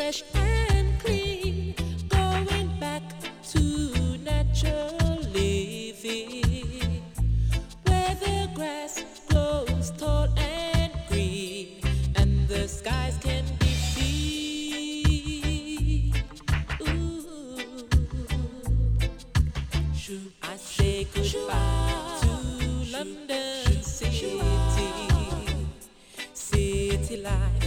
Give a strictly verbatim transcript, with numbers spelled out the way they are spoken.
fresh and clean, going back to natural living, where the grass grows tall and green, and the skies can be seen. Ooh, I say goodbye to London city, city life.